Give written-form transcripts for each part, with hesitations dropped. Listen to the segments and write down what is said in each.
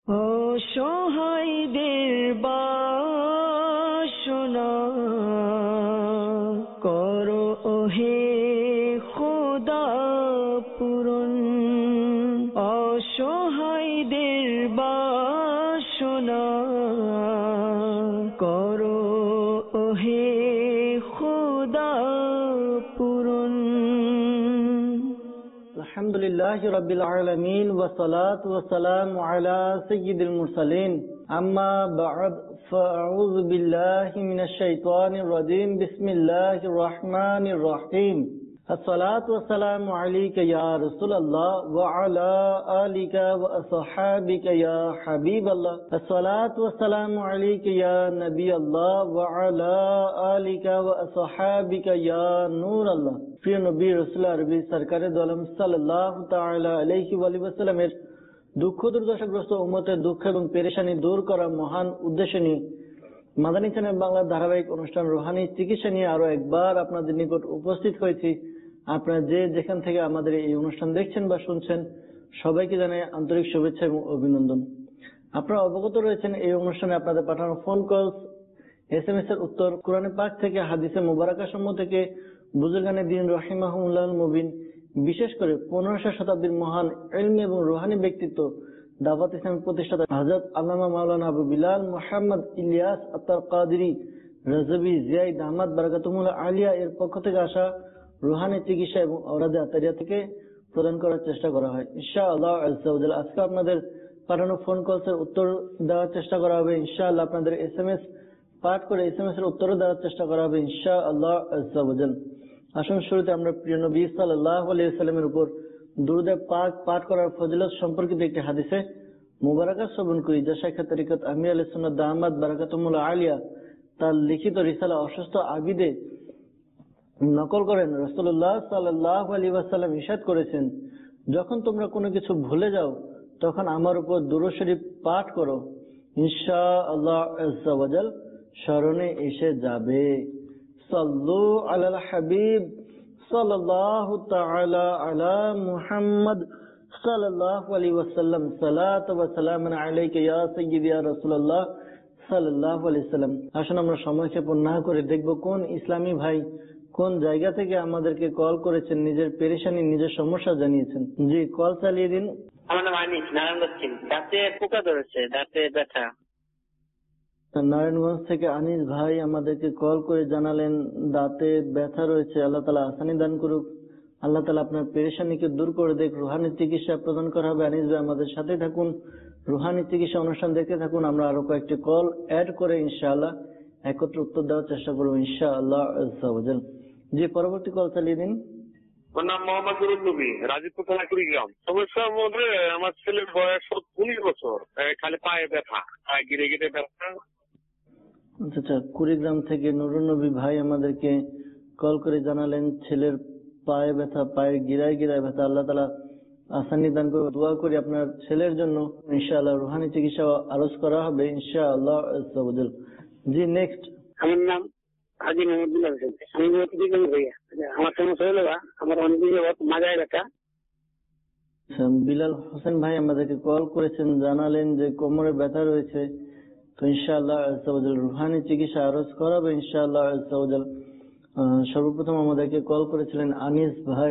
অসহায়দের বাসনা করো ওহে খোদা পূরণ। অসহায়দের বাসনা করো ওহে খোদা পূরণ। আলহামদুলিল্লাহি রাব্বিল আলামিন ওয়া সালাতু ওয়া সালামু আলা সাইয়্যিদিল মুরসালিন আম্মা বা'দ ফাআউযু বিল্লাহি মিনাশ শাইতানির রাজীম বিসমিল্লাহির রহমানির রহিম। আসসালাতু ওয়াসসালামু আলাইকা ইয়া রাসূলুল্লাহ ওয়া আলা আলিকা ওয়া আসহাবিকা ইয়া হাবিবাল্লাহ। আসসালাতু ওয়াসসালামু আলাইকা ইয়া নবিয়াল্লাহ ওয়া আলা আলিকা ওয়া আসহাবিকা ইয়া নূরাল্লাহ। প্রিয় নবী রাসূলুল্লাহ আরবি সরকারে দো আলম সাল্লাল্লাহু তাআলা আলাইহি ওয়া সাল্লামের দুঃখ দুর্দশাগ্রস্ত উম্মতের দুঃখ এবং পেরেশানি দূর করা মহান উদ্দেশ্য নিয়ে মাদানী চ্যানেল বাংলার ধারাবাহিক অনুষ্ঠান রুহানি চিকিৎসা নিয়ে আরো একবার আপনাদের নিকট উপস্থিত হয়েছি। আপনারা যে যেখান থেকে আমাদের এই অনুষ্ঠান দেখছেন বা শুনছেন, সবাইকে জানাই আন্তরিক শুভেচ্ছা এবং অভিনন্দন। আপনারা অবগত রয়েছেন এই অনুষ্ঠানে আপনাদের পাঠানো ফোন কল, SMS এর উত্তর, কোরআনে পাক থেকে হাদিসে মুবারাকা সমূহ থেকে বুজুর্গানে দ্বীন রাহিমাহুমুল্লাহুল মুবিন, বিশেষ করে 1500 শতাব্দীর মহান ইলমি এবং রুহানি ব্যক্তিত্ব দাওয়াত ইসলামের প্রতিষ্ঠাতা হযরত আল্লামা মাওলানা আবু বিলাল মুহাম্মদ ইলিয়াস আত্তার কাদেরী রাজবি জিয়াই দামাত বারাকাতুহুল আলিয়া এর পক্ষ থেকে আসা রুহানি চিকিৎসা এবং অরাদে আতারিয়া থেকে প্রদান করার চেষ্টা করা হয় ইনশাআল্লাহ আযজা ওয়া জাল্লা। আজকে আপনাদের পাঠানো ফোন কলসের উত্তর দেওয়ার চেষ্টা করা হবে ইনশাআল্লাহ। আপনাদের SMS পাঠ করে SMS এর উত্তর দেওয়ার চেষ্টা করা হবে ইনশাআল্লাহ আযজা ওয়া জাল্লা। আসুন শুরুতে আমরা প্রিয় নবী সাল্লাল্লাহু আলাইহি ওয়াসাল্লামের উপর দুরূদ পাক পাঠ করার ফজিলত সম্পর্কিত একটি হাদিসে মুবারাকা শ্রবণ করি, যা শাইখ তরিকত আমির আহলে সুন্নাত দামাত বারাকাতুহুল আলিয়া তার লিখিত রিসালা অসুস্থ আবিদে নকল করেন। রাসূলুল্লাহ সাল্লাল্লাহু আলাইহি ওয়াসাল্লাম ইরশাদ করেছেন, যখন তোমরা কোনো কিছু ভুলে যাও তখন আমার উপর দুরূদ শরীফ পাঠ করো, ইনশাআল্লাহ আযজা ওয়া জাল স্মরণে এসে যাবে। সাল্লু আলাল হাবিব সাল্লাল্লাহু তাআলা আলা মুহাম্মদ সাল্লাল্লাহু আলাইহি ওয়াসাল্লাম, সালাতু ওয়া সালামুন আলাইকা ইয়া সাইয়্যিদি ইয়া রাসূলুল্লাহ সাল্লাল্লাহু আলাইহি ওয়াসাল্লাম। আসুন আমরা সময় ক্ষেপণ না করে দেখব কোন ইসলামী ভাই কোন জায়গা থেকে আমাদেরকে কল করেছেন, নিজের পেরেশানি নিজের সমস্যা জানিয়েছেন। জি, কল চালিয়ে দিন। আমার নাম আনিস, নারায়ণগঞ্জ। দাঁতে পোকা ধরেছে, দাঁতে ব্যথা। নারায়ণগঞ্জ থেকে আনিস ভাই আমাদেরকে কল করে জানালেন দাঁতে ব্যথা রয়েছে। আল্লাহ তাআলা আসানি দান করুক, আল্লাহ তাআলা আপনার পেরেশানিকে দূর করে দেখ। রুহানি চিকিৎসা প্রদান করা হবে। আনিস ভাই আমাদের সাথে থাকুন, রুহানি চিকিৎসা অনুষ্ঠান দেখতে থাকুন। আমরা আরো কয়েকটি কল অ্যাড করে ইনশাআল্লাহ একত্রে উত্তর দেওয়ার চেষ্টা করবো ইনশাআল্লাহ আযজা ওয়া জাল। জি, পরবর্তী কল চালিয়ে দিন। ওর নাম মোহাম্মদ নবী, রাজীবপুর থানা কুড়িগ্রাম। সমস্যার মধ্যে আমার ছেলের বয়স 19 বছর, খালি পায়ে ব্যথা, পায়ে গিরে গিরে ব্যথা। আচ্ছা, কুড়িগ্রাম থেকে নুরুন নবী ভাই আমাদেরকে কল করে জানালেন ছেলের পায়ে ব্যথা, পায়ের গিরায় গিরায় ব্যথা। আল্লাহ তাআলা আসানি দান করে দোয়া করি আপনার ছেলের জন্য। ইনশাআল্লাহ রুহানি চিকিৎসা আরজ করা হবে ইনশাআল্লাহ আযজা ওয়া জাল। জি, নেক্সট। আমার নাম হাজী মোহাম্মদ বিলাল হোসেন। আমি কুড়িগ্রাম ভাইয়া। আমার সমস্যা হলো আমার অনেকদিন যাবত মাজায় ব্যথা। বিলাল হোসেন ভাই আমাদেরকে কল করেছেন, জানালেন যে কোমরে ব্যথা রয়েছে। তো ইনশাআল্লাহ আযজা ওয়া জাল রুহানি চিকিৎসা আরজ করা হবে ইনশাআল্লাহ আযজা ওয়া জাল। সর্বপ্রথম আমাদেরকে কল করেছিলেন আনিস ভাই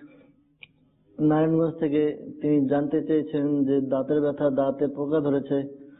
নারায়ণগঞ্জ থেকে। তিনি জানতে চেয়েছেন যে দাঁতের ব্যথা, দাঁতে পোকা ধরেছে।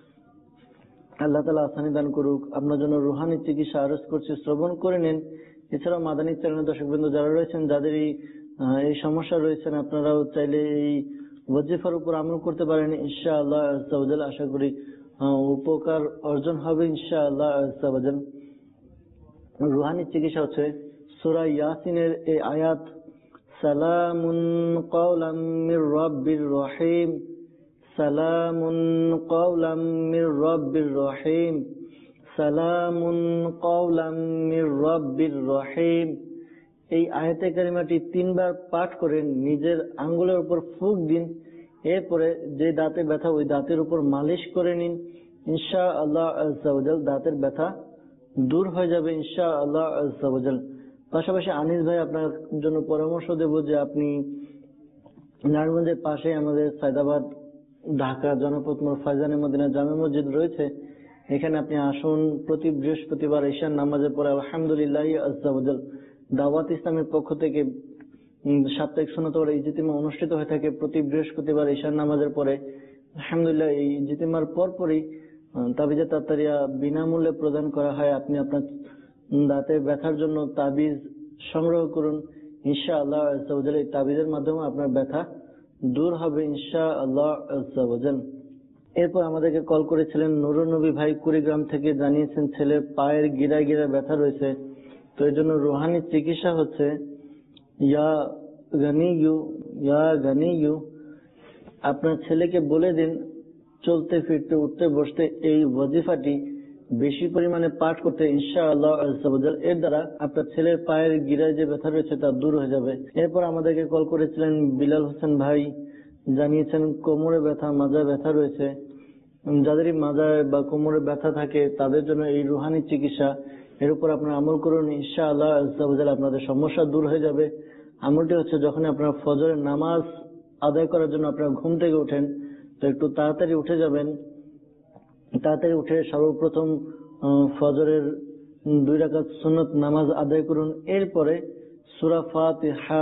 আল্লাহ তাআলা আসানি দান করুক। আপনার জন্য রুহানি চিকিৎসা আরজ করছি, শ্রবণ করে নিন। এছাড়াও মাদানী চ্যানেলের দর্শকবৃন্দ যারা রয়েছেন, যাদের এই সমস্যা রয়েছেন, আপনারাও চাইলে এই ওয়াজিফার উপর আমল করতে পারেন ইনশাআল্লাহ আযজা ওয়া জাল। আশা করি উপকার অর্জন হবে ইনশাআল্লাহ আযজা ওয়া জাল। রুহানি চিকিৎসা হচ্ছে সূরা ইয়াসিনের এই আয়াত, সালামুন কাওলাম মির রাব্বির রহিম, সালামুন কাওলাম মির রাব্বির রহিম, সালামুন কাওলাম মির রাব্বির রহিম। এই আয়াতে কারিমাটি 3 বার পাঠ করে নিজের আঙ্গুলের উপর ফুঁক দিন। এরপরে যে দাঁতে ব্যথা ওই দাঁতের উপর মালিশ করে নিন ইনশাআল্লাহ আযজা ওয়া জাল। দাঁতের ব্যথা দূর হয়ে যাবে ইনশাআল্লাহ আযজা ওয়া জাল। পাশাপাশি আনিস ভাই আপনার জন্য পরামর্শ দেব যে আপনি নারায়ণগঞ্জের পাশে আমাদের সায়দাবাদ ঢাকা জনপদ মোড় ফায়জানে মদিনা জামে মসজিদ রয়েছে, এখানে আপনি আসুন। প্রতি বৃহস্পতিবার ঈশার নামাজের পরে আলহামদুলিল্লাহ আজ্জা ওয়াজাল দাওয়াত ইসলামের পক্ষ থেকে সাপ্তাহিক সুন্নাত ওয়াল ইজতিমা অনুষ্ঠিত হয়ে থাকে প্রতি বৃহস্পতিবার ঈশার নামাজের পরে। আলহামদুলিল্লাহ এই ইজতিমার পরপরই তাবিজে তাত্তারিয়া বিনামূল্যে প্রদান করা হয়। আপনি আপনার দাঁতের ব্যথার জন্য তাবিজ সংগ্রহ করুন, ইনশাআল্লাহ আজ্জা ওয়াজাল এই তাবিজের মাধ্যমে আপনার ব্যথা দূর হবে ইনশাআল্লাহ আজ্জা ওয়াজাল। এরপর আমাদেরকে কল করেছিলেন নুরুন নবী ভাই কুড়িগ্রাম থেকে, জানিয়েছেন ছেলের পায়ের গিরায় গিরায় ব্যথা রয়েছে, তো এর জন্য রুহানি চিকিৎসা হচ্ছে। ইয়া গানিয়ু, আপনার ছেলেকে বলে দিন চলতে ফিরতে উঠতে বসতে এই ওয়াজিফাটি বেশি পরিমাণে পাঠ করতে, ইনশাআল্লাহ আজ্জা ওয়াজাল এর দ্বারা আপনার ছেলের পায়ের গিরায় যে ব্যথা রয়েছে তা দূর হয়ে যাবে। এরপর আমাদেরকে কল করেছিলেন বিলাল হোসেন ভাই, জানিয়েছেন কোমরে ব্যথা মাজায় ব্যথা রয়েছে। যাদেরই মাজায় বা কোমরে ব্যথা থাকে তাদের জন্য এই রুহানি চিকিৎসা, এর উপর আপনারা আমল করুন, ইনশাআল্লাহ আজ্জা ওয়াজাল আপনাদের সমস্যা দূর হয়ে যাবে। আমলটি হচ্ছে যখন আপনারা ফজরের নামাজ আদায় করার জন্য আপনারা ঘুম থেকে ওঠেন, তো একটু তাড়াতাড়ি উঠে যাবেন। তাড়াতাড়ি উঠে সর্বপ্রথম ফজরের 2 রাকাত সুন্নত নামাজ আদায় করুন। এরপরে সূরা ফাতিহা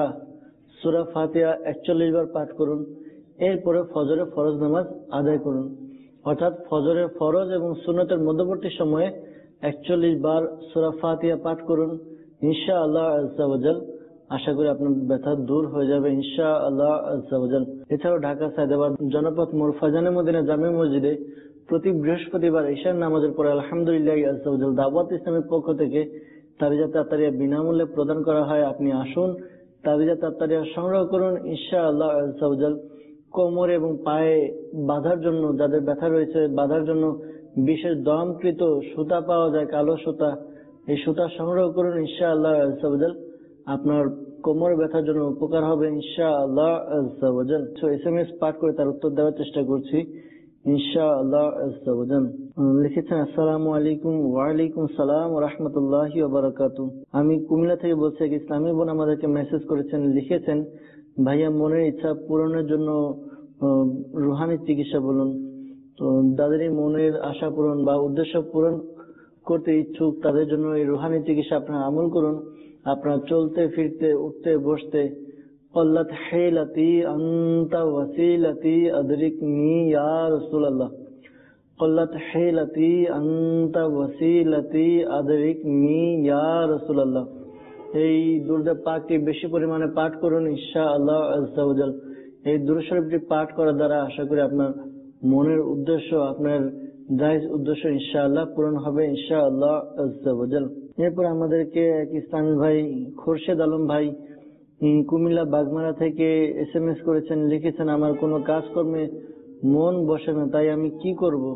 41 বার পাঠ করুন। এরপরে ফজরের ফরজ নামাজ আদায় করুন, অর্থাৎ ফজরের ফরজ এবং সুন্নতের মধ্যবর্তী সময়ে 41 বার সূরা ফাতিহা পাঠ করুন, ইনশাআল্লাহ আজ্জা ওয়াজাল আশা করি আপনার ব্যথা দূর হয়ে যাবে ইনশাআল্লাহ আজ্জা ওয়াজাল। এছাড়াও ঢাকা সায়দাবাদ জনপদ মোড় ফায়জানে মদিনা জামে মসজিদে প্রতি বৃহস্পতিবার ঈশার নামাজের পরে আলহামদুলিল্লাহ আজ্জা ওয়াজাল দাওয়াত ইসলামের পক্ষ থেকে তাবিজা তাত্তারিয়া বিনামূল্যে প্রদান করা হয়। আপনি আসুন, তাবিজা তাত্তারিয়া সংগ্রহ করুন, ইনশাআল্লাহ আজ্জা ওয়াজাল কোমরে এবং পায়ে বাঁধার জন্য, যাদের ব্যথা রয়েছে বাঁধার জন্য বিশেষ দমকৃত সুতা পাওয়া যায়, কালো সুতা, এই সুতা সংগ্রহ করুন, ইনশাআল্লাহ আজ্জা ওয়াজাল আপনার কোমরে ব্যথার জন্য উপকার হবে ইনশাআল্লাহ আজ্জা ওয়াজাল। এসএমএস পাঠ করে তার উত্তর দেওয়ার চেষ্টা করছি ইনশাআল্লাহ আজ্জা ওয়াজাল। লিখেছেন আসসালামু আলাইকুম। ওয়ালাইকুম সালাম ওয়া রাহমাতুল্লাহি ওয়া বারাকাতুহু। আমি কুমিল্লা থেকে বলছি। এক ইসলামী বোন আমাদেরকে মেসেজ করেছেন, লিখেছেন ভাইয়া মনের ইচ্ছা পূরণের জন্য রুহানি চিকিৎসা বলুন। তো যাদেরই মনের আশা পূরণ বা উদ্দেশ্য পূরণ করতে ইচ্ছুক তাদের জন্য এই রুহানি চিকিৎসা আপনারা আমল করুন। আপনার চলতে ফিরতে উঠতে বসতে কল্লাত হিলাতি আনতা ওয়াসিলাতি আদরিকনি ইয়া রাসূলুল্লাহ, কল্লাত হিলাতি আনতা ওয়াসিলাতি আদরিকনি ইয়া রাসূলুল্লাহ, এই দুরূদ পাকটি বেশি পরিমাণে পাঠ করুন ইনশাআল্লাহ আজ্জা ওয়াজাল। এই দুরূদ শরীফটি পাঠ করার দ্বারা আশা করি আপনার মনের উদ্দেশ্য, আপনার জায়েজ উদ্দেশ্য ইনশাআল্লাহ পূরণ হবে ইনশাআল্লাহ আজ্জা ওয়াজাল। এরপর আমাদেরকে এক ইসলামী ভাই খোরশেদ আলম ভাই কুমিল্লা বাগমারা থেকে এসএমএস করেছেন, লিখেছেন আমার কোনো কাজকর্মে মন বসে না, তাই আমি কি করব।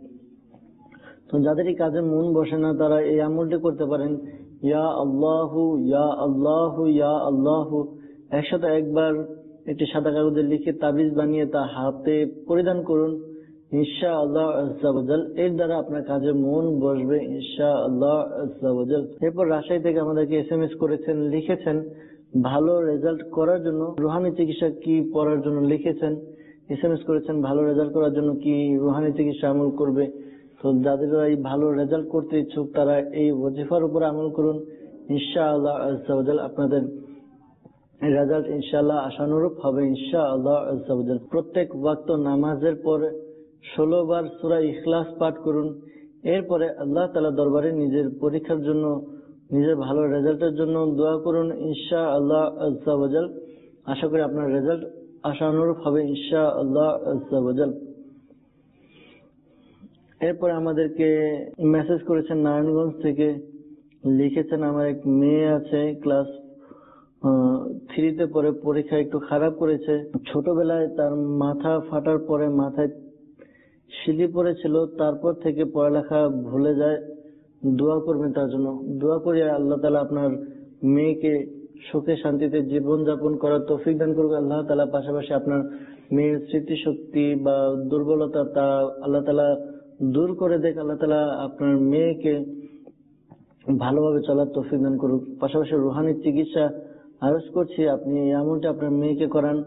তো যাদেরই কাজে মন বসে না তারা এই আমলটি করতে পারেন, ইয়া আল্লাহু ইয়া আল্লাহু ইয়া আল্লাহু 101 বার একটি সাদা কাগজে লিখে তাবিজ বানিয়ে তা হাতে পরিধান করুন ইনশাআল্লাহ আজ্জা ওয়াজাল। এর দ্বারা আপনার কাজে মন বসবে ইনশাআল্লাহ আজ্জা ওয়াজাল। এরপর রাজশাহী থেকে আমাদেরকে এসএমএস করেছেন, লিখেছেন ভালো রেজাল্ট করার জন্য রুহানি চিকিৎসা কি পড়ার জন্য লিখেছেন, এসএমএস করেছেন ভালো রেজাল্ট করার জন্য কি রুহানি চিকিৎসা আমল করবে। তো যাদের এই ভালো রেজাল্ট করতে ইচ্ছুক তারা এই ওয়াজিফার উপর আমল করুন ইনশাআল্লাহ আজ্জা ওয়াজাল, আপনাদের রেজাল্ট ইনশাআল্লাহ আশানুরূপ হবে ইনশাআল্লাহ আজ্জা ওয়াজাল। প্রত্যেক ওয়াক্ত নামাজের পর 16 বার সূরা ইখলাস পাঠ করুন। এরপরে আল্লাহ তাআলা দরবারে নিজের পরীক্ষার জন্য, নিজের ভালো রেজাল্টের জন্য দোয়া করুন ইনশাআল্লাহ আজ্জা ওয়াজাল। আশা করি আপনার রেজাল্ট আশানুরূপ হবে ইনশাআল্লাহ আজ্জা ওয়াজাল। এরপরে আমাদেরকে মেসেজ করেছেন নারায়ণগঞ্জ থেকে, লিখেছেন আমার এক মেয়ে আছে ক্লাস 3-তে পড়ে, পরীক্ষা একটু খারাপ করেছে। ছোটবেলায় তার মাথা ফাটার পরে মাথায় শিলি পড়েছিল, তারপর থেকে পড়ালেখা ভুলে যায়। দোয়া করবেন তার জন্য। দোয়া করি আল্লাহ তাআলা আপনার মেয়েকে সুখে শান্তিতে জীবন যাপন করার তৌফিক দান করবে আল্লাহ তাআলা। পাশাপাশি আপনার মেয়ের স্মৃতিশক্তি বা দুর্বলতা তা আল্লাহ তাআলা দূর করে দেখ। আল্লাহ তাআলা আপনার মেয়েকে ভালোভাবে চলার তৌফিক দান করুক। পাশাপাশি রুহানি চিকিৎসা আরজ করছি আপনি এমনটা আপনার মেয়েকে করান।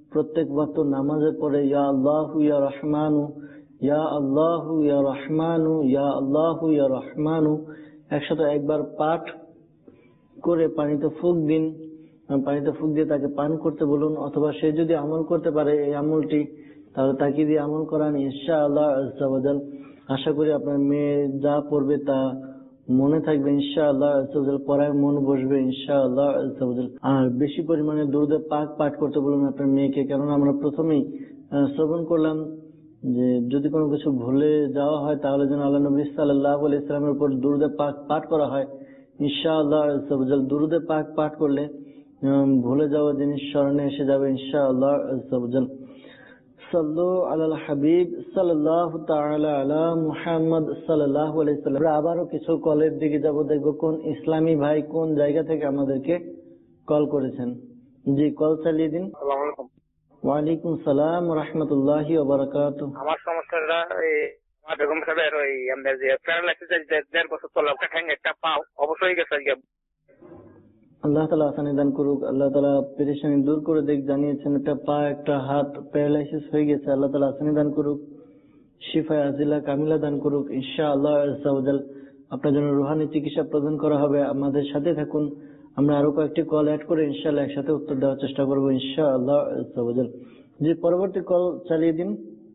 প্রত্যেক ওয়াক্ত নামাজের পরে ইয়া আল্লাহু ইয়া রহমানু, ইয়া আল্লাহু ইয়া রহমানু, ইয়া আল্লাহু ইয়া রহমানু 101 বার পাঠ করে পানিতে ফুঁক দিন। পানিতে ফুঁক দিয়ে তাকে পান করতে বলুন, অথবা সে যদি আমল করতে পারে এই আমলটি তাহলে তাকে দিয়ে আমল করান ইনশাআল্লাহ আজ্জা ওয়া জাল। আশা করি আপনার মেয়ে যা পড়বে তা মনে থাকবে ইনশাআল্লাহ আজ্জা ওয়া জাল, পড়ায় মন বসবে ইনশাআল্লাহ আজ্জা ওয়া জাল। আর বেশি পরিমাণে দুরূদ পাক পাঠ করতে বলুন আপনার মেয়েকে, কারণ আমরা প্রথমেই শ্রবণ করলাম যে যদি কোনো কিছু ভুলে যাওয়া হয় তাহলে যেন আল্লাহ নবী সাল্লাল্লাহু আলাইহি সাল্লামের উপর দুরূদ পাক পাঠ করা হয় ইনশাআল্লাহ আজ্জা ওয়া জাল। দুরূদ পাক পাঠ করলে ভুলে যাওয়া জিনিস স্মরণে এসে যাবে ইনশাআল্লাহ আজ্জা ওয়া জাল। সাল্লু আলাল হাবিব সাল্লাল্লাহু তাআলা আলা মুহাম্মদ সাল্লাল্লাহু আলাইহি সাল্লাম। আমরা আবারও কিছু কলের দিকে যাব, দেখবো কোন ইসলামী ভাই কোন জায়গা থেকে আমাদেরকে কল করেছেন। জি, কল চালিয়ে দিন। আসসালামু আলাইকুম। ওয়ালাইকুম সালাম ওয়া রাহমাতুল্লাহি ওয়া বারাকাতুহু। আমার সমস্যাটা আমার বেগম সাহেবের আমাদের যে প্যারালাইসিস 1.5 বছর চলে, ওটা ঠ্যাং একটা পাও অবশ্যই গেছে। আল্লাহ তাআলা আসানি দান করুক, আল্লাহ তাআলা পেরেশানি দূর করে দেখ। জানিয়েছেন একটা পা একটা হাত প্যারালাইসিস হয়ে গেছে, আল্লাহ তাআলা আসানি দান করুক, শিফায়ে আজিলা কামিলা দান করুক ইনশাআল্লাহ আজ্জা ওয়া জাল। আপনার জন্য রুহানি চিকিৎসা প্রদান করা হবে। আমাদের সাথে থাকুন, আমরা আরো কয়েকটি কল অ্যাড করে ইনশাআল্লাহ একসাথে উত্তর দেওয়ার চেষ্টা করবো ইনশাআল্লাহ আজ্জা ওয়া জাল। জি, পরবর্তী কল চালিয়ে দিন।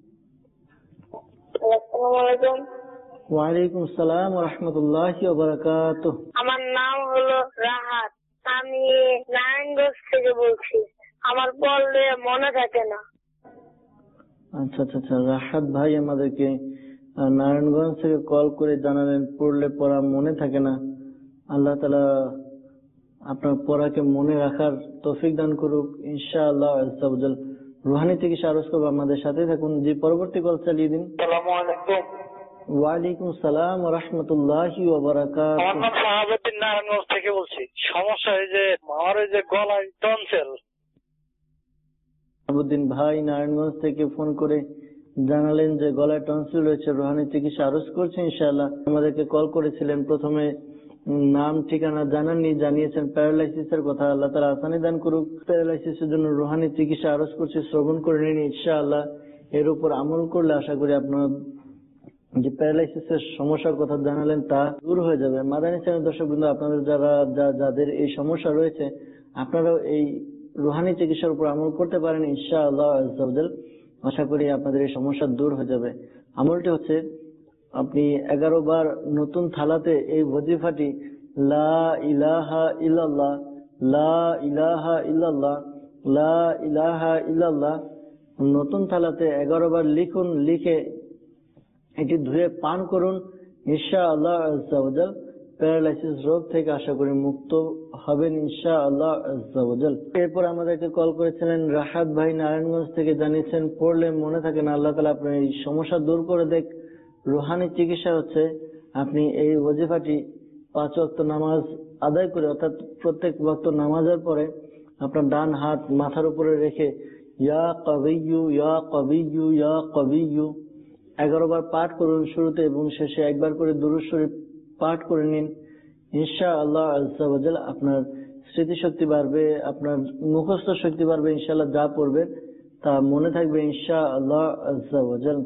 আসসালামু আলাইকুম। ওয়ালাইকুম আসসালাম ওয়া রাহমাতুল্লাহি ওয়া বারাকাতুহু। আমার নাম হলো রাহাত, আমি নারায়ণগঞ্জ থেকে বলছি। আমার বললে মনে থাকে না। আচ্ছা আচ্ছা আচ্ছা, রাহাত ভাই আমাদেরকে নারায়ণগঞ্জ থেকে কল করে জানালেন পড়লে পড়া মনে থাকে না। আল্লাহ তাআলা আপনার পড়াকে মনে রাখার তৌফিক দান করুক ইনশাআল্লাহ আজ্জা ওয়া জাল। রুহানি চিকিৎসা আরজ করবো, আমাদের সাথে থাকুন। জি, পরবর্তী কল চালিয়ে দিন। আসসালামু আলাইকুম। ওয়ালাইকুম আসসালাম ওয়া রাহমাতুল্লাহি ওয়া বারাকাতুহু। আমার নাম শাহাবুদ্দিন, নারায়ণগঞ্জ থেকে বলছি। সমস্যা এই যে আমার এই যে গলায় টনসিল। শাহাবুদ্দিন ভাই নারায়ণগঞ্জ থেকে ফোন করে জানালেন যে গলায় টনসিল রয়েছে, রুহানি চিকিৎসা আরজ করছে ইনশাআল্লাহ। আমাদেরকে কল করেছিলেন, প্রথমে নাম ঠিকানা জানাননি, জানিয়েছেন প্যারালাইসিসের কথা। আল্লাহ তাআলা আসানি দান করুক। প্যারালাইসিসের জন্য রুহানি চিকিৎসা আরজ করছে, শ্রবণ করে নিন ইনশাআল্লাহ। এর উপর আমল করলে আশা করি আপনার যে প্যারালাইসিসের সমস্যার কথা জানালেন তা দূর হয়ে যাবে। মাদানী চ্যানেল দর্শকবৃন্দ, আপনাদের যাদের এই সমস্যা রয়েছে আপনারাও এই রুহানি চিকিৎসার উপর আমল করতে পারেন ইনশাআল্লাহ আজ্জা ওয়া জাল। আশা করি আপনাদের এই সমস্যা দূর হয়ে যাবে। আমলটি হচ্ছে আপনি 11 বার নতুন থালাতে এই ওয়াজিফাটি লা ইলাহা ইল্লাল্লাহ, লা ইলাহা ইল্লাল্লাহ, লা ইলাহা ইল্লাল্লাহ নতুন থালাতে 11 বার লিখুন। লিখে এটি ধুয়ে পান করুন ইনশাআল্লাহ আজ্জা ওয়া জাল। প্যারালাইসিস রোগ থেকে আশা করি মুক্ত হবেন ইনশাআল্লাহ আজ্জা ওয়া জাল। এরপর আমাদেরকে কল করেছিলেন রাহাত ভাই নারায়ণগঞ্জ থেকে, জানিয়েছেন পড়লে মনে থাকে না। আল্লাহ তাআলা আপনার এই সমস্যা দূর করে দেখ। রুহানি চিকিৎসা হচ্ছে আপনি এই ওয়াজিফাটি 5 ওয়াক্ত নামাজ আদায় করে, অর্থাৎ প্রত্যেক ওয়াক্ত নামাজের পরে আপনার ডান হাত মাথার উপরে রেখে ইয়া কাবিয়্যু ইয়া কাবিয়্যু ইয়া কাবিয়্যু 11 বার পাঠ করুন শুরুতে এবং শেষে একবার করে দুরূদ শরীফ পাঠ করে নিন ইনশাআল্লাহ আজ্জা ওয়া জাল। আপনার স্মৃতিশক্তি বাড়বে, আপনার মুখস্থ শক্তি বাড়বে ইনশাআল্লাহ। যা পড়বে তা মনে থাকবে ইনশাআল্লাহ আজ্জা ওয়া জাল।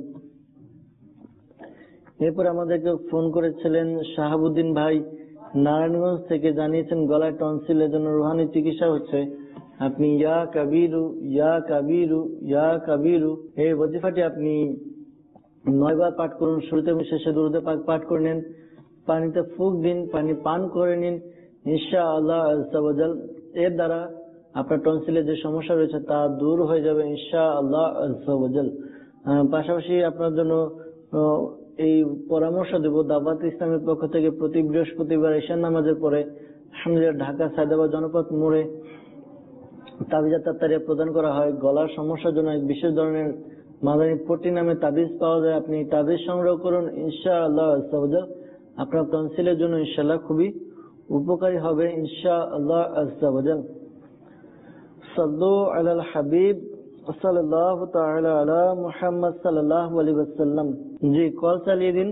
এরপর আমাদেরকে ফোন করেছিলেন শাহাবুদ্দিন ভাই নারায়ণগঞ্জ থেকে, জানিয়েছেন গলায় টনসিলের জন্য রুহানি চিকিৎসা হচ্ছে আপনি ইয়া কাবিরু ইয়া কাবিরু ইয়া কাবিরু এই ওয়াজিফাটি আপনি 9 বার পাঠ করুন শুরুতে এবং শেষে দুরূদ পাক পাঠ করে নিন। পানিতে ফুঁক দিন, পানি পান করে নিন ইনশাআল্লাহ আজ্জা ওয়া জাল। এর দ্বারা আপনার টনসিলের যে সমস্যা রয়েছে তা দূর হয়ে যাবে ইনশাআল্লাহ আজ্জা ওয়া জাল। পাশাপাশি আপনার জন্য এই পরামর্শ দেব, দাওয়াত ইসলামের পক্ষ থেকে প্রতি বৃহস্পতিবার ঈশার নামাজের পরে আলহামদুলিল্লাহ ঢাকা সায়দাবাদ জনপথ মোড়ে তাবিজ তাত্তারিয়া প্রদান করা হয়। গলার সমস্যার জন্য এক বিশেষ ধরনের মাদানী পট্টি নামে তাবিজ পাওয়া যায়, আপনি তাবিজ সংগ্রহ করুন ইনশাআল্লাহ আজ্জা ওয়া জাল। আপনার টনসিলের জন্য ইনশাআল্লাহ খুবই উপকারী হবে ইনশাআল্লাহ আজ্জা ওয়া জাল। সাল্লু আলাল হাবিব সাল্লাল্লাহু তাআলা আলা মুহাম্মদ সাল্লাল্লাহু আলাইহি ওয়াসাল্লাম। জি, কল চালিয়ে দিন।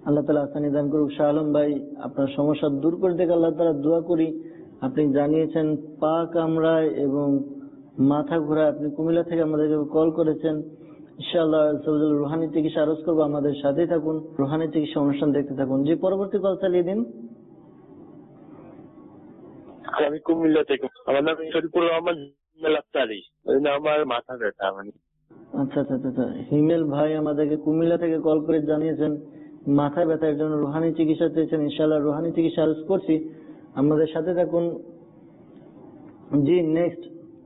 আল্লাহ তাআলা আসানি দান করুক। শাহ আলম ভাই, আপনার সমস্যা দূর করে থেকে আল্লাহ তাআলা দোয়া করি। আপনি জানিয়েছেন পা কামড়ায় এবং মাথা ঘোরায়, আপনি কুমিল্লা থেকে আমাদেরকে কল করেছেন। ইনশাআল্লাহ রুহানি চিকিৎসা আরজ করবো, আমাদের সাথেই থাকুন, রুহানি চিকিৎসা অনুষ্ঠান দেখতে থাকুন। জি, পরবর্তী কল চালিয়ে দিন। আমি কুমিল্লা থেকে, আমার নাম শরীফুর রহমান আফতারি। আমার মাথা ব্যথা মানে। আচ্ছা আচ্ছা আচ্ছা, হিমেল ভাই আমাদেরকে কুমিল্লা থেকে কল করে জানিয়েছেন মাথা ব্যথার জন্য রুহানি চিকিৎসা চেয়েছেন। ইনশাআল্লাহ রুহানি চিকিৎসা আরজ করছি, আমাদের সাথে থাকুন। জি, নেক্সট।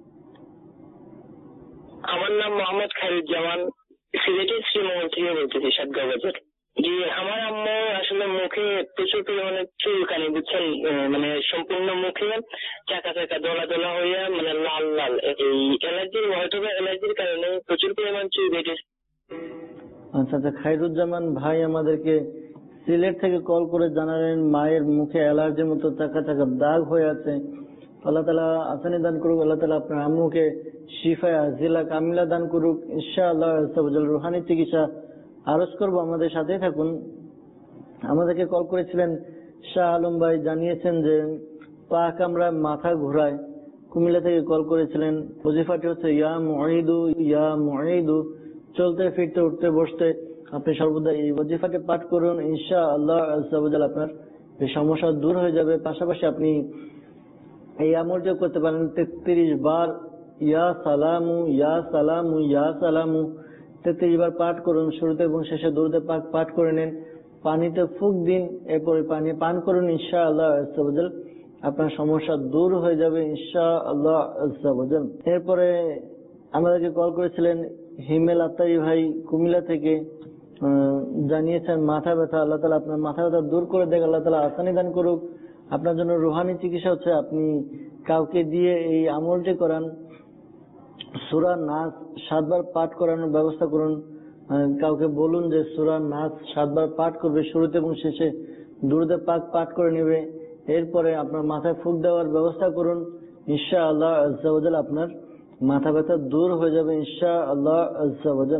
আমার নাম মোহাম্মদ খায়রুজ্জামান, সিলেটের শ্রীমহল থেকে বলতেছি, সাতগাঁও বাজার। জি, আমার আম্মু আসলে মুখে প্রচুর পরিমাণে চুলকানি, বুঝছেন, মানে সম্পূর্ণ মুখে চাকা চাকা দলা দলা হইয়া মানে লাল লাল, এই অ্যালার্জির, হয়তো অ্যালার্জির কারণে প্রচুর পরিমাণ চুল বেড়েছে। আচ্ছা আচ্ছা, খায়রুজ্জামান ভাই আমাদেরকে সিলেট থেকে কল করে জানালেন মায়ের মুখে অ্যালার্জির মতো চাকা চাকা দাগ হয়ে আছে। আল্লাহ তাআলা আসানি দান করুক, আল্লাহ তাআলা আপনার আম্মুকে শিফায়ে আজিলা কামিলা দান করুক। ইনশাআল্লাহ রুহানি চিকিৎসা আরজ করবো, আমাদের সাথেই থাকুন। আমাদেরকে কল করেছিলেন শাহ আলম ভাই, জানিয়েছেন যে পা কামড়ায় মাথা ঘোরায়, কুমিল্লা থেকে কল করেছিলেন। ওজিফাটি হচ্ছে ইয়া মুঈদু ইয়া মুঈদু, চলতে ফিরতে উঠতে বসতে আপনি সর্বদা এই ওজিফাটি পাঠ করুন। ইনশাআল্লাহ আপনার এই সমস্যা দূর হয়ে যাবে। পাশাপাশি আপনি এই আমলটিও করতে পারেন 33 বার ইয়া সালামু ইয়া সালামু ইয়া সালামু 33 বার পাঠ করুন। শুরুতে এবং শেষে দরুদ পাক পাঠ করে নেন, পানিতে ফুঁক দিন, এরপরে পানি পান করুন। ইনশাআল্লাহ আপনার সমস্যা দূর হয়ে যাবে ইনশাআল্লাহ। এরপরে আমাদেরকে কল করেছিলেন হিমেল আত্তারি ভাই কুমিল্লা থেকে, জানিয়েছেন মাথা ব্যথা, আল্লাহ তাআলা আপনার মাথা ব্যথা দূর করে দেখ, আল্লাহ তাআলা আসানি দান করুক। আপনার জন্য রুহানি চিকিৎসা হচ্ছে আপনি কাউকে দিয়ে এই আমলটি করান, সূরা নাস 7 বার পাঠ করানোর ব্যবস্থা করুন। কাউকে বলুন যে সূরা নাস 7 বার পাঠ করবে, শুরুতে এবং শেষে দরুদ পাক পাঠ করে নেবে। এরপরে আপনার মাথায় ফুঁক দেওয়ার ব্যবস্থা করুন। ইনশাআল্লাহ আযza আপনার মাথা ব্যথা দূর হয়ে যাবে ইনশাআল্লাহ আযza।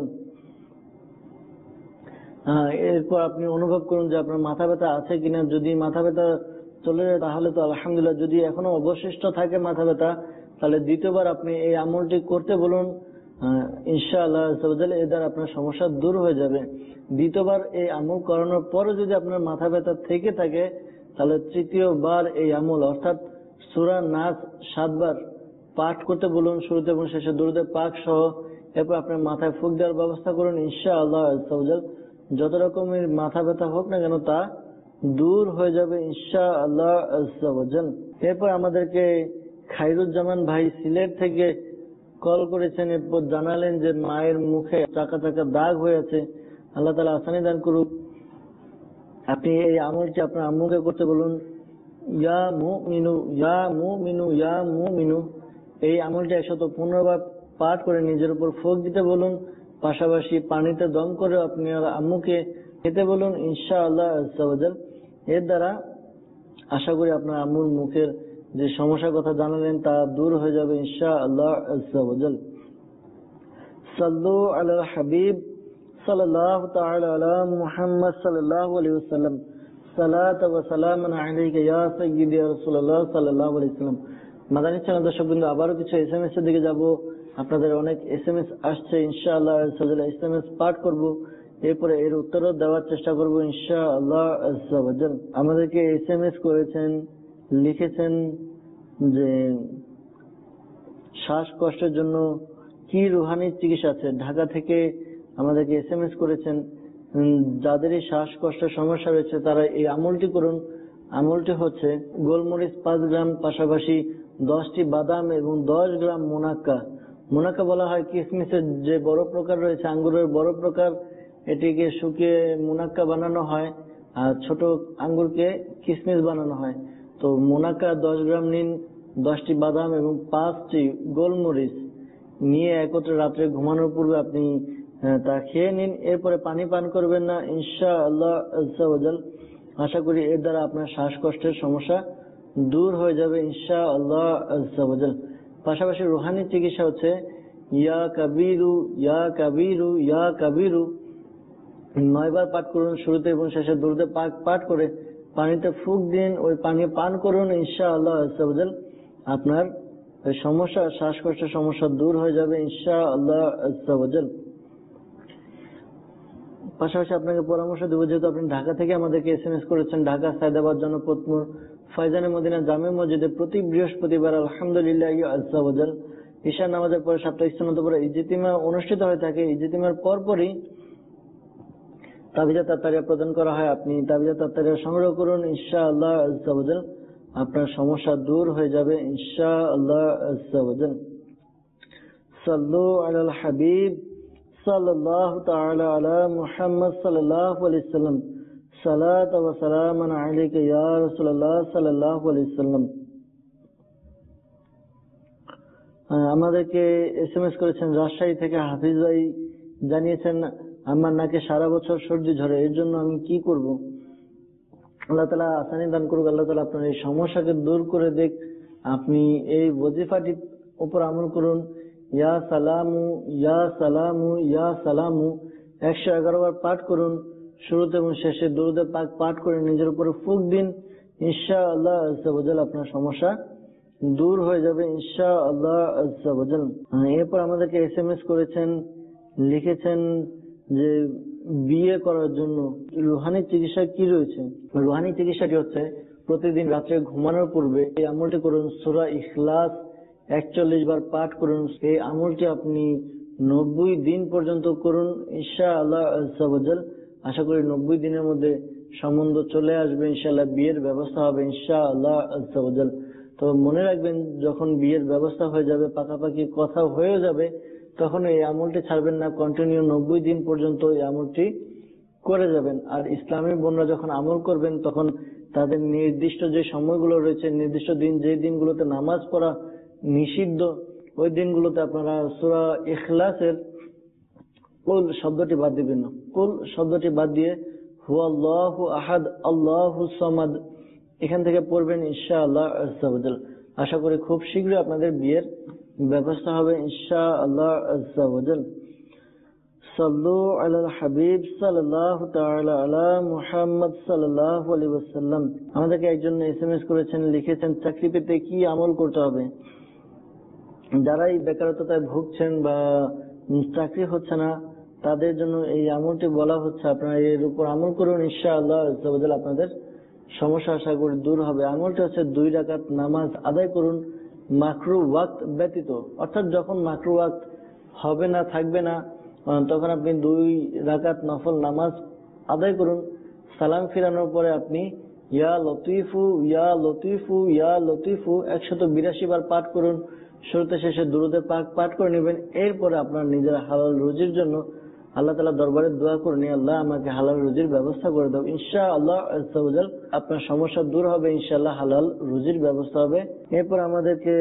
এরপর আপনি অনুভব করুন যে আপনার মাথা ব্যথা আছে কিনা। যদি মাথা ব্যথা চলে যায় তাহলে তো আলহামদুলিল্লাহ, যদি এখনো অবশিষ্ট থাকে মাথা ব্যথা তাহলে দ্বিতীয়বার আপনি এই আমলটি করতে বলুন। ইনশাআল্লাহ এর দ্বারা আপনার সমস্যা দূর হয়ে যাবে। দ্বিতীয়বার এই আমল করানোর পরে যদি আপনার মাথা ব্যথা থেকে থাকে তাহলে তৃতীয়বার এই আমল অর্থাৎ সূরা নাস 7 বার পাঠ করতে বলুন, শুরুতে এবং শেষে দরুদ পাক সহ। এরপর আপনার মাথায় ফুঁক দেওয়ার ব্যবস্থা করুন। ইনশাআল্লাহ যত রকমের মাথা ব্যথা হোক না কেন তা দূর হয়ে যাবে ইনশাআল্লাহ। এরপর আমাদেরকে খায়রুজ্জামান ভাই সিলেট থেকে কল করেছেন, এরপর জানালেন যে মায়ের মুখে চাকা চাকা দাগ হয়ে আছে, আল্লাহ তাআলা আসানি দান করুক। আপনি এই আমলটি আপনার আম্মুকে করতে বলুন, ইয়া মুমিনু ইয়া মুমিনু ইয়া মুমিনু। এই আমলটি 115 বার পাঠ করে নিজের উপর ফুঁক দিতে বলুন। পাশাপাশি পানিতে দম করে আপনি আম্মুকে খেতে বলুন ইনশাআল্লাহ। এর দ্বারা আশা করি আপনার আম্মুর মুখের যে সমস্যার কথা জানালেন তা দূর হয়ে যাবে ইনশাআল্লাহ। সাল্লু আলা হাবিব সাল্লাল্লাহু তাআলা আলা মুহাম্মদ সাল্লাল্লাহু আলাইহি ওয়াসাল্লাম, সালাতু ওয়া সালামুন আলাইকা ইয়া সাইয়্যিদি ইয়া রাসূলুল্লাহ সাল্লাল্লাহু আলাইহি ওয়াসাল্লাম। মাদানী চ্যানেল দর্শকবৃন্দ, আবারও কিছু এসএমএস এর দিকে যাব। আপনাদের অনেক এসএমএস আসছে, ইনশাআল্লাহ এসএমএস পাঠ করব, এরপরে এর উত্তরও দেওয়ার চেষ্টা করব ইনশাআল্লাহ। আমাদেরকে এসএমএস করেছেন, লিখেছেন যে শ্বাসকষ্টের জন্য কি রুহানি চিকিৎসা আছে। ঢাকা থেকে আমাদেরকে এসএমএস করেছেন, যাদের এই শ্বাসকষ্টের সমস্যা রয়েছে তারা এই আমলটি করুন। আমলটি হচ্ছে গোলমরিচ 5 গ্রাম, পাশাপাশি 10টি বাদাম এবং 10 গ্রাম মুনাক্কা। মুনাক্কা বলা হয় কিশমিশের যে বড় প্রকার রয়েছে, আঙ্গুরের বড় প্রকার, এটিকে শুকিয়ে মুনাক্কা বানানো হয়, আর ছোট আঙ্গুরকে কিশমিশ বানানো হয়। তো মুনাক্কা 10 গ্রাম নিন, 10টি বাদাম এবং 5টি গোলমরিচ নিয়ে একত্রে রাত্রে ঘুমানোর পূর্বে আপনি তা খেয়ে নিন। এরপরে পানি পান করবেন না ইনশাআল্লাহ। আশা করি এর দ্বারা আপনার শ্বাসকষ্টের সমস্যা দূর হয়ে যাবে ইনশাআল্লাহ। পাশাপাশি রুহানি চিকিৎসা হচ্ছে ইয়া কাবিরু ইয়া কাবিরু ইয়া কাবিরু। 9 বার পাঠ করুন, শুরুতে এবং শেষে দুরুদে পাক পাঠ করে পানিতে ফুঁক দিন, ওই পানি পান করুন। ইনশাআল্লাহ আজ্জা ওয়া জাল আপনার ওই সমস্যা, শ্বাসকষ্টের সমস্যা দূর হয়ে যাবে ইনশাআল্লাহ আজ্জা ওয়া জাল। পাশাপাশি আপনাকে পরামর্শ দেব, যেহেতু আপনি ঢাকা থেকে আমাদেরকে SMS করেছেন, ঢাকা সায়দাবাদ জনপদ মোড় ফয়জানে মদিনা জামে মসজিদে প্রতি বৃহস্পতিবার আলহামদুলিল্লাহ আজ্জা ওয়া জাল ঈশা নামাজের পরে সাপ্তাহিক সুন্নত পড়া ইজতিমা অনুষ্ঠিত হয়ে থাকে। ইজতিমার পরপরই তাবিজা তাত্তারিয়া প্রদান করা হয়। আপনি তাবিজা তাত্তারিয়া সংগ্রহ করুন, ইনশাআল্লাহ আজ্জা ওয়া জাল আপনার সমস্যা দূর হয়ে যাবে ইনশাআল্লাহ আজ্জা ওয়া জাল। সাল্লু আলাল হাবিব সাল্লাল্লাহু তাআলা আলা মুহাম্মদ সাল্লাল্লাহু আলাইহি সাল্লাম, সালাত ওয়া সালামান আলাইকা ইয়া রাসূলুল্লাহ সাল্লাল্লাহু আলাইহি সাল্লাম। আমাদেরকে SMS করেছেন রাজশাহী থেকে হাফিজ ভাই, জানিয়েছেন আমার নাকে সারা বছর সর্দি ঝরে, এর জন্য আমি কি করব? আল্লাহ তাআলা আসানি দান করুক। আল্লাহ তাআলা আপনার এই সমস্যাকে দূর করে দেখ। আপনি এই ওয়াজিফাটির উপর আমল করুন। ইয়া সালামু ইয়া সালামু ইয়া সালামু 111 বার পাঠ করুন। শুরুতে এবং শেষে দুরুদে পাক পাঠ করে নিজের উপরে ফুঁক দিন, ইনশাআল্লাহ আজ্জা ওয়া জাল আপনার সমস্যা দূর হয়ে যাবে ইনশাআল্লাহ আজ্জা ওয়া জাল। এরপর আমাদেরকে SMS করেছেন, লিখেছেন যে বিয়ে করার জন্য রুহানি চিকিৎসা কি রয়েছে। রুহানি চিকিৎসাটি হচ্ছে প্রতিদিন রাত্রে ঘুমানোর পূর্বে এই আমলটি করুন। সূরা ইখলাস 41 বার পাঠ করুন। এই আমলটি আপনি 90 দিন পর্যন্ত করুন ইনশাআল্লাহ আজ্জা ওয়া জাল। আশা করি 90 দিনের মধ্যে সম্বন্ধ চলে আসবে, ইনশাআল্লাহ বিয়ের ব্যবস্থা হবে ইনশাআল্লাহ আজ্জা ওয়া জাল। তো মনে রাখবেন, যখন বিয়ের ব্যবস্থা হয়ে যাবে, পাকাপাকি কথা হয়ে যাবে, তখন এই আমলটি ছাড়বেন না, কন্টিনিউ 90 দিন পর্যন্ত এই আমলটি করে যাবেন। আর ইসলামী বোনরা যখন আমল করবেন, তখন তাদের নির্দিষ্ট যে সময়গুলো রয়েছে, নির্দিষ্ট দিন, যে দিনগুলোতে নামাজ পড়া নিষিদ্ধ, ওই দিনগুলোতে আপনারা সূরা ইখলাসের কুল শব্দটি বাদ দিবেন না। কুল শব্দটি বাদ দিয়ে হুয়াল্লাহু আহাদ আল্লাহু সামাদ এখান থেকে পড়বেন ইনশাআল্লাহ আজ্জা ওয়া জাল। আশা করি খুব শীঘ্রই আপনাদের বিয়ের ব্যবস্থা হবে ইনশাআল্লাহ আজ্জা ওয়া জাল। সাল্লু আলাল হাবিব সাল্লাল্লাহু তাআলা আলা মুহাম্মদ সাল্লাল্লাহু আলাইহি ওয়াসাল্লাম। আমাদেরকে একজন SMS করেছেন, লিখেছেন চাকরি পেতে কি আমল করতে হবে। যারা এই বেকারত্বতায় ভুগছেন বা চাকরি হচ্ছে না, তাদের জন্য এই আমলটি বলা হচ্ছে। আপনারা এর উপর আমল করুন, ইনশাআল্লাহ আজ্জা ওয়া জাল আপনাদের সমস্যা আশা করি দূর হবে। আমলটি হচ্ছে 2 রাকাত নামাজ আদায় করুন মাকরু ওয়াক্ত ব্যতীত, অর্থাৎ যখন মাকরু ওয়াক্ত হবে না, থাকবে না, তখন আপনি 2 রাকাত নফল নামাজ আদায় করুন। সালাম ফিরানোর পরে আপনি ইয়া লতিফু ইয়া লতিফু ইয়া লতিফু 182 বার পাঠ করুন। শুরুতে শেষে দুরুদে পাক পাঠ করে নেবেন। এরপরে আপনার নিজের হালাল রুজির জন্য আল্লাহ তাআলা দরবারে দোয়া করুন, আল্লাহ আমাকে হালাল রুজির ব্যবস্থা করে দাও। ইনশাআল্লাহ আজ্জা ওয়া জাল আপনার সমস্যা দূর হবে, ইনশাআল্লাহ হালাল রুজির ব্যবস্থা হবে। এরপর আমাদেরকে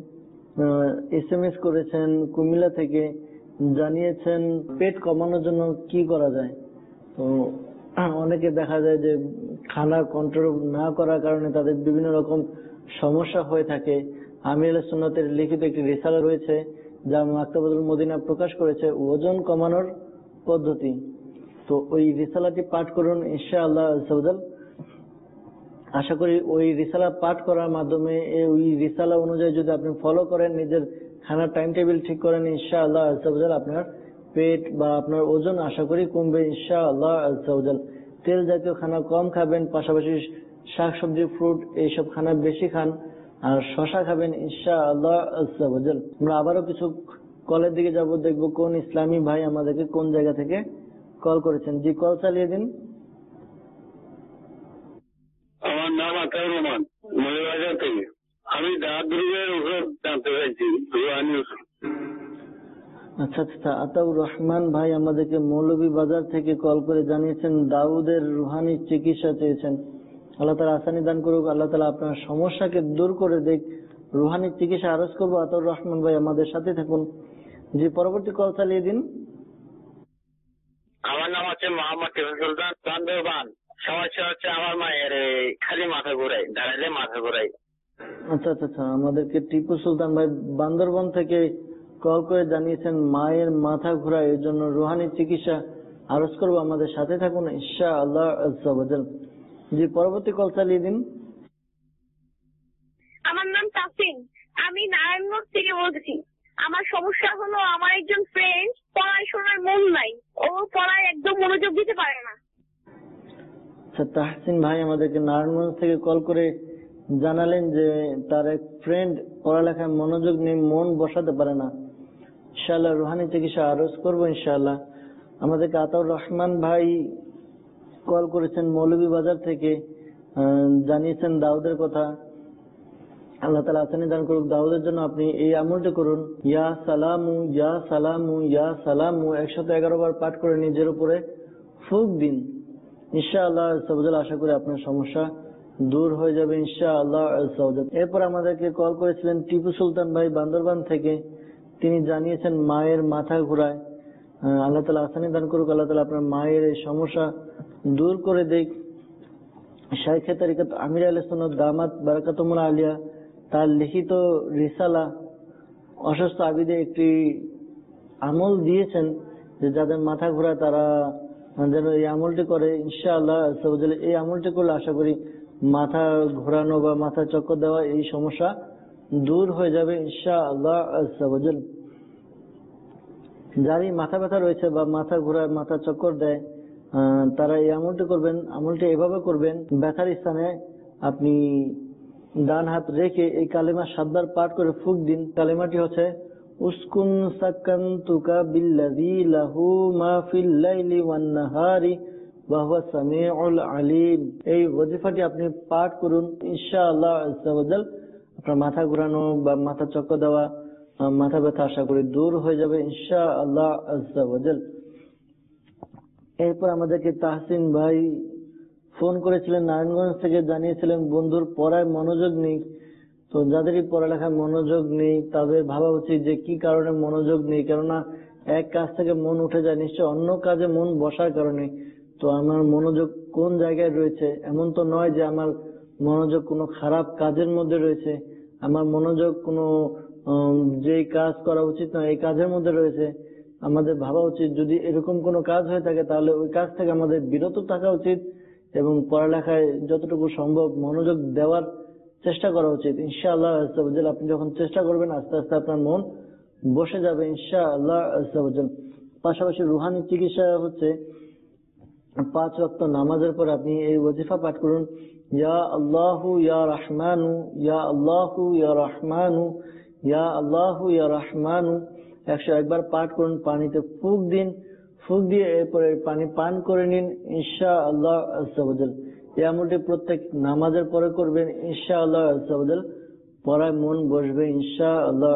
SMS করেছেন কুমিল্লা থেকে, জানিয়েছেন পেট কমানোর জন্য কি করা যায়। তো অনেকে দেখা যায় যে খানা কন্ট্রোল না করার কারণে তাদের বিভিন্ন রকম সমস্যা হয়ে থাকে। আমির সুন্নতের লিখিত একটি রিসালা রয়েছে, যা মাকতাবুল মদিনা প্রকাশ করেছে, ওজন কমানোর পদ্ধতি। তো ওই রিসালাটি পাঠ করুন ইনশাআল্লাহ আজ্জা ওয়া জাল। আশা করি ওই রিসালা পাঠ করার মাধ্যমে, ওই রিসালা অনুযায়ী যদি আপনি ফলো করেন, নিজের খানার টাইম টেবিল ঠিক করেন, ইনশাআল্লাহ আজ্জা ওয়া জাল আপনার পেট বা আপনার ওজন আশা করি কমবে ইনশাআল্লাহ আজ্জা ওয়া জাল। তেল জাতীয় খানা কম খাবেন, পাশাপাশি শাকসবজি, ফ্রুট এইসব খানা বেশি খান, আর শশা খাবেন ইনশাআল্লাহ আজ্জা ওয়া জাল। আমরা আবারও কিছু কলের দিকে যাব, দেখবো কোন ইসলামী ভাই আমাদেরকে কোন জায়গা থেকে কল করেছেন। জি, কল চালিয়ে দিন। আমার নাম আতাউর রহমান, মৌলবাজার থেকে। আমি দাঁতের ওষুধ জানতে চাইছি, রুহানি ওষুধ। আচ্ছা আচ্ছা, আতাউর রহমান ভাই আমাদেরকে মৌলভীবাজার থেকে কল করে জানিয়েছেন দাউদের রুহানি চিকিৎসা চেয়েছেন। আল্লাহ তাআলা আসানি দান করুক, আল্লাহ তাআলা আপনার সমস্যাকে দূর করে দেখ। রুহানি চিকিৎসা আরজ করবো, আতাউর রহমান ভাই আমাদের সাথে থাকুন। জি, পরবর্তী কল চালিয়ে দিন। আমার নাম হচ্ছে মোহাম্মদ টিপু সুলতান, বান্দরবান। সমস্যা হচ্ছে আমার মায়ের খালি মাথা ঘুরাই, দাঁড়াইলে মাথা ঘুরাই। আচ্ছা আচ্ছা আচ্ছা, আমাদেরকে টিপু সুলতান ভাই বান্দরবান থেকে কল করে জানিয়েছেন মায়ের মাথা ঘোরায়, এর জন্য রুহানি চিকিৎসা আরজ করবো, আমাদের সাথে থাকুন ইনশাআল্লাহ আজ্জা ওয়া জাল। জি, পরবর্তী কল চালিয়ে দিন। আমার নাম তাসিন, আমি নারায়ণগঞ্জ থেকে বলছি। আমার সমস্যা হলো, আমার একজন ফ্রেন্ড পড়াশোনার মন নাই, ও পড়ায় একদম মনোযোগ দিতে পারে না। আচ্ছা, তাহসিন ভাই আমাদেরকে নারায়ণগঞ্জ থেকে কল করে জানালেন যে তার এক ফ্রেন্ড পড়ালেখায় মনোযোগ নিয়ে মন বসাতে পারে না। ইনশাআল্লাহ রুহানি চিকিৎসা আরজ করবো ইনশাআল্লাহ। আমাদেরকে আতাউর রহমান ভাই কল করেছেন মৌলভীবাজার থেকে, জানিয়েছেন দাউদের কথা। আল্লাহ তাআলা আসানি দান করুক। দাউদের জন্য আপনি এই আমলটি করুন, ইয়া সালামু ইয়া সালামু ইয়া সালামু 111 বার পাঠ করে নিজের উপরে ফুঁক দিন। ইনশাআল্লাহ আল্লাহ আশা করি আপনার সমস্যা দূর হয়ে যাবে ইনশাআল্লাহ। এরপর আমাদেরকে কল করেছিলেন টিপু সুলতান ভাই বান্দরবান থেকে। তিনি জানিয়েছেন মায়ের মাথা ঘোরায়। আল্লাহ তাআলা আসানি দান করুক। আল্লাহ তাআলা আপনার মায়ের এই সমস্যা দূর করে দেখ। শাইখে তরিকত আমির আহলে সুন্নাত দামাত বারাকাতুহুল আলিয়া তার লিখিত রিসালা অসুস্থ আবিদে একটি আমল দিয়েছেন যে যাদের মাথা ঘোরা তারা যেন এই আমলটি করে ইনশাআল্লাহ। এই আমলটি করলে আশা করি মাথা ঘোরানো বা মাথা চক্কর দেওয়া এই সমস্যা দূর হয়ে যাবে ইনশাআল্লাহ। যারই মাথা ব্যথা রয়েছে বা মাথা ঘোরায় মাথা চক্কর দেয় তারা এই আমলটি করবেন। আমলটি এভাবে করবেন, ব্যথার স্থানে আপনি ডান হাত রেখে এই কালেমা 7 বার পাঠ করে ফুঁক দিন। কালেমাটি হচ্ছে উসকুন সাকানতুকা বিল্লাযী লাহু মা ফিল লাইলি ওয়ান নাহারি ওয়া হুয়া সামিউল আলিম। এই ওয়াজিফাটি আপনি পাঠ করুন ইনশাআল্লাহ আজ্জা ওয়া জাল। আপনার মাথা ঘোরানো বা মাথা চক্কর দেওয়া, মাথা ব্যথা আশা করি দূর হয়ে যাবে ইনশাআল্লাহ আজ্জা ওয়া জাল। এরপর আমাদেরকে তাহসিন ভাই ফোন করেছিলেন নারায়ণগঞ্জ থেকে, জানিয়েছিলেন বন্ধুর পড়ায় মনোযোগ নেই। তো যাদেরই পড়ালেখায় মনোযোগ নেই তাদের ভাবা উচিত যে কি কারণে মনোযোগ নেই। কেননা এক কাজ থেকে মন উঠে যায়, নিশ্চয় অন্য কাজে মন বসার কারণে। তো আমার মনোযোগ কোন জায়গায় রয়েছে? এমন তো নয় যে আমার মনোযোগ কোনো খারাপ কাজের মধ্যে রয়েছে। আমার মনোযোগ কোনো যে কাজ করা উচিত নয় এই কাজের মধ্যে রয়েছে। আমাদের ভাবা উচিত যদি এরকম কোনো কাজ হয়ে থাকে তাহলে ওই কাজ থেকে আমাদের বিরত থাকা উচিত এবং পড়ালেখায় যতটুকু সম্ভব মনোযোগ দেওয়ার চেষ্টা করা উচিত ইনশাআল্লাহ। আপনি যখন চেষ্টা করবেন আস্তে আস্তে আপনার মন বসে যাবে ইনশাআল্লাহ। পাশাপাশি রুহানি চিকিৎসা হচ্ছে 5 ওয়াক্ত নামাজের পর আপনি এই ওয়াজিফা পাঠ করুন, ইয়া আল্লাহু ইয়া রহমানু ইয়া আল্লাহু ইয়া রহমানু ইয়া আল্লাহু ইয়া রহমানু 101 বার পাঠ করুন। পানিতে ফুঁক দিন, ফুঁক দিয়ে এরপরে পানি পান করে নিন ইনশাআল্লাহ। এই আমলটি প্রত্যেক নামাজের পরে করবেন ইনশাআল্লাহ। পড়ায় মন বসবে ইনশাআল্লাহ।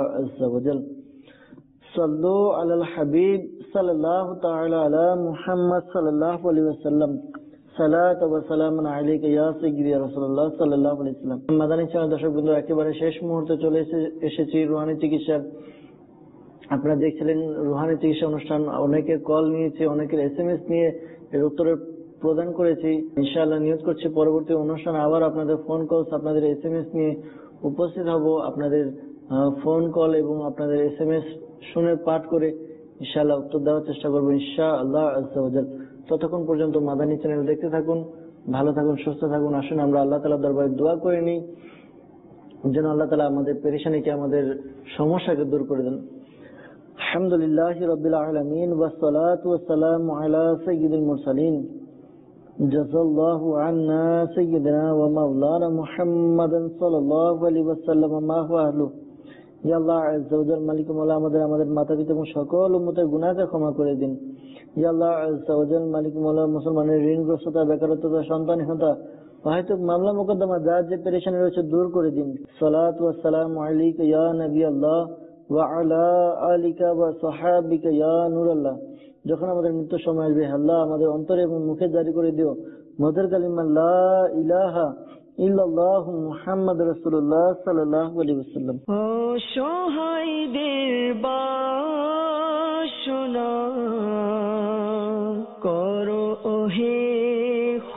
সাল্লু আলাল হাবিব সাল্লাল্লাহু তাআলা আলা মুহাম্মদ সাল্লাল্লাহু আলাইহি ওয়াসাল্লাম। সালাত ওয়া সালামুন আলাইকা ইয়া সাইয়্যিদি ইয়া রাসূলুল্লাহ সাল্লাল্লাহু আলাইহি ওয়াসাল্লাম। মাদানী চ্যানেল দর্শকবৃন্দ, একেবারে শেষ মুহূর্তে চলে এসেছি রুহানি চিকিৎসার। আপনারা দেখছিলেন রুহানি চিকিৎসা অনুষ্ঠান। অনেকের কল নিয়েছি, অনেকের SMS নিয়ে এর উত্তরে প্রদান করেছি। ইনশাআল্লাহ নিয়োগ করছি পরবর্তী অনুষ্ঠান আবার আপনাদের ফোন কল, আপনাদের SMS নিয়ে উপস্থিত হব। আপনাদের ফোন কল এবং আপনাদের SMS শুনে পাঠ করে ইনশাআল্লাহ উত্তর দেওয়ার চেষ্টা করবো ইনশাআল্লাহ। ততক্ষণ পর্যন্ত মাদানী চ্যানেল দেখতে থাকুন, ভালো থাকুন, সুস্থ থাকুন। আসুন আমরা আল্লাহ তাআলার দরবারে দোয়া করে নিই যেন আল্লাহ তাআলা আমাদের পেরেশানিকে, আমাদের সমস্যাকে দূর করে দেন। আলহামদুলিল্লাহি রাব্বিল আলামিন ওয়াসসালাতু ওয়াসসালামু আলা সাইয়্যিদিল মুরসালিন জাযাল্লাহু আন্না সাইয়্যিদিনা ওয়া মাওলানা মুহাম্মাদান সাল্লাল্লাহু আলাইহি ওয়াসাল্লাম মা হুয়া আহলু। ইয়া আল্লাহ আযজা ওয়া জাল, মালিক মাওলা আমাদের মাতা-পিতা এবং সকল উম্মতের গুনাহকে ক্ষমা করে দিন। ইয়া আল্লাহ আযজা ওয়া জাল, মালিক মাওলা মুসলমানের ঋণগ্রস্ততা, বেকারত্বতা, সন্তানহীনতা, হয়তো মামলা মোকদ্দমা যার যে পেরেশানি রয়েছে দূর করে দিন। সালাতু ওয়া সালামু আলাইকা ইয়া নবী আল্লাহ ওয়া আলা আলিকা ওয়া সাহাবিকা ইয়া নূরাল্লাহ। যখন আমাদের মৃত্যু সময় আসবে আল্লাহ আমাদের অন্তরে এবং মুখে জারি করে দিও মধুর কালিমা লা ইলাহা ইল্লাল্লাহু মুহাম্মাদুর রাসূলুল্লাহ সাল্লাল্লাহু আলাইহি ওয়াসাল্লাম। ও সহায়দের বাসনা করো ওহে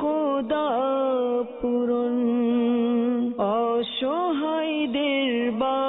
খোদা পূরণ, অসহায়দের